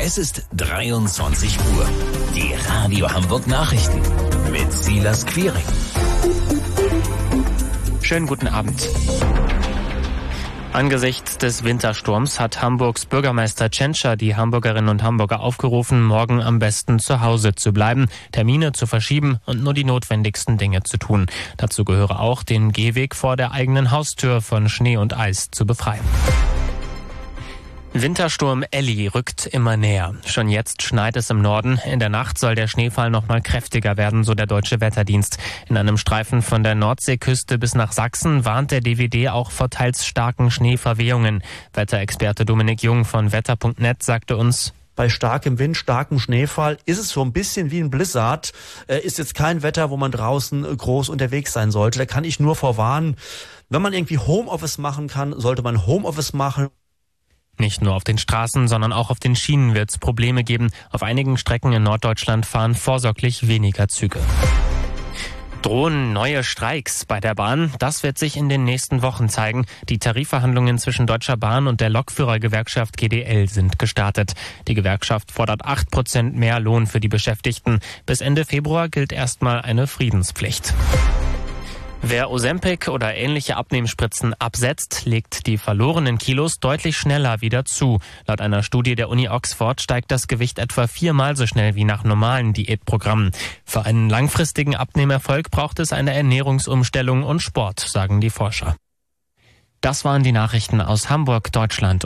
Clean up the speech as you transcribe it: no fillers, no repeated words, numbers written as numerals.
Es ist 23 Uhr. Die Radio Hamburg Nachrichten mit Silas Quiring. Schönen guten Abend. Angesichts des Wintersturms hat Hamburgs Bürgermeister Tschentscher die Hamburgerinnen und Hamburger aufgerufen, morgen am besten zu Hause zu bleiben, Termine zu verschieben und nur die notwendigsten Dinge zu tun. Dazu gehöre auch, den Gehweg vor der eigenen Haustür von Schnee und Eis zu befreien. Wintersturm Elli rückt immer näher. Schon jetzt schneit es im Norden. In der Nacht soll der Schneefall noch mal kräftiger werden, so der Deutsche Wetterdienst. In einem Streifen von der Nordseeküste bis nach Sachsen warnt der DWD auch vor teils starken Schneeverwehungen. Wetterexperte Dominik Jung von wetter.net sagte uns: Bei starkem Wind, starkem Schneefall ist es so ein bisschen wie ein Blizzard. Ist jetzt kein Wetter, wo man draußen groß unterwegs sein sollte. Da kann ich nur vorwarnen, wenn man irgendwie Homeoffice machen kann, sollte man Homeoffice machen. Nicht nur auf den Straßen, sondern auch auf den Schienen wird es Probleme geben. Auf einigen Strecken in Norddeutschland fahren vorsorglich weniger Züge. Drohen neue Streiks bei der Bahn? Das wird sich in den nächsten Wochen zeigen. Die Tarifverhandlungen zwischen Deutscher Bahn und der Lokführergewerkschaft GDL sind gestartet. Die Gewerkschaft fordert 8% mehr Lohn für die Beschäftigten. Bis Ende Februar gilt erstmal eine Friedenspflicht. Wer Ozempic oder ähnliche Abnehmspritzen absetzt, legt die verlorenen Kilos deutlich schneller wieder zu. Laut einer Studie der Uni Oxford steigt das Gewicht etwa 4-mal so schnell wie nach normalen Diätprogrammen. Für einen langfristigen Abnehmerfolg braucht es eine Ernährungsumstellung und Sport, sagen die Forscher. Das waren die Nachrichten aus Hamburg, Deutschland.